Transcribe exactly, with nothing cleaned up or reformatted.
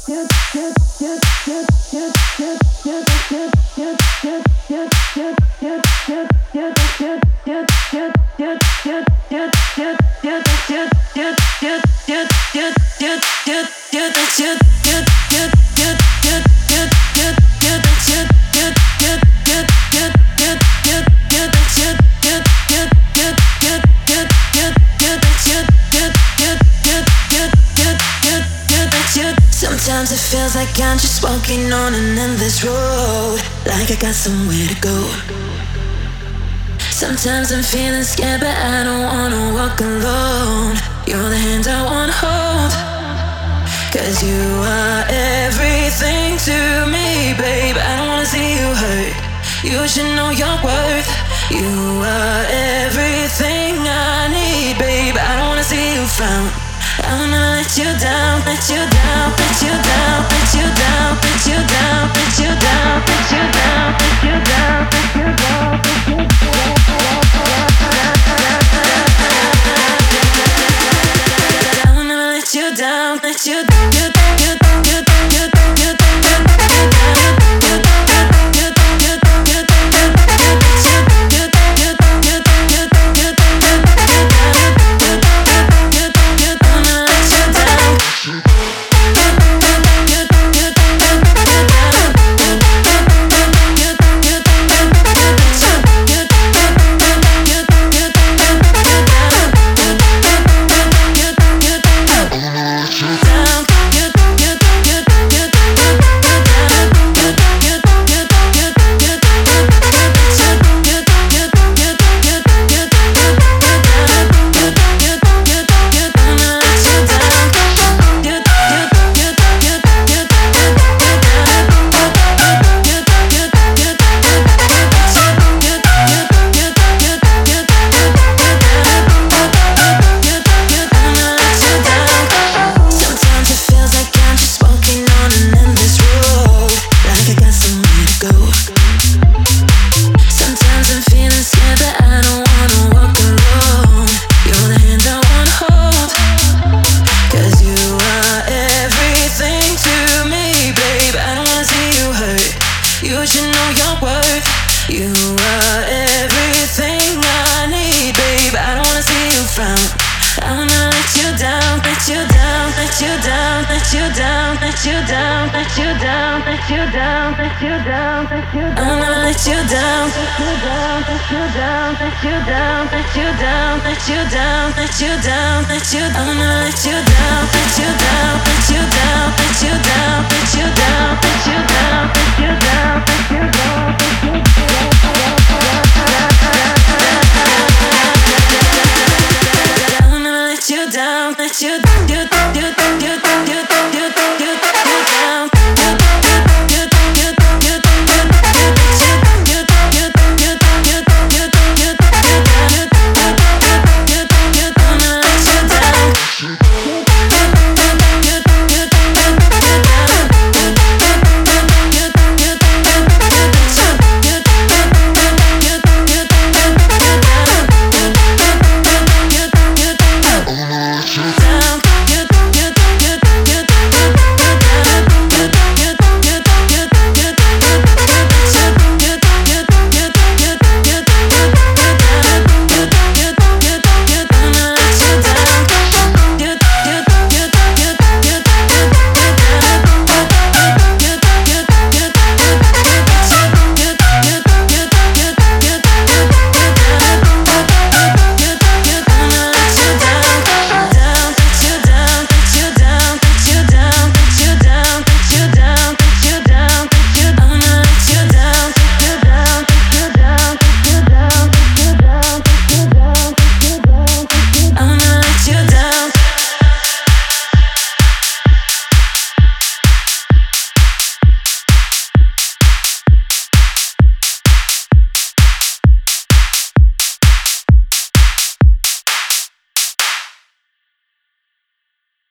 Sometimes it feels like I'm just walking on an endless road, like I got somewhere to go. Sometimes I'm feeling scared, but I don't wanna walk alone. You're the hand I wanna hold, 'cause you are everything to me, babe. I don't wanna see you hurt. You should know your worth. You are everything I need, babe. I don't wanna see you frown. I wanna let you down, let you down, let you down, let you down, let you down, let you down, let you down, let you down, let you down, let you down. I wanna let you down, let you down, you, you, you, you, you, you, I wanna let you down, let you down, let you down, let you down, let you down.